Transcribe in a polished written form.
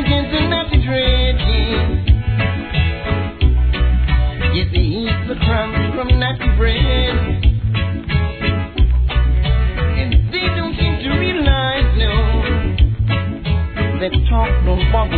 against the natty drinking. Yes, he eats the crumbs from natty bread. And they don't seem to realize, no, that talk don't walk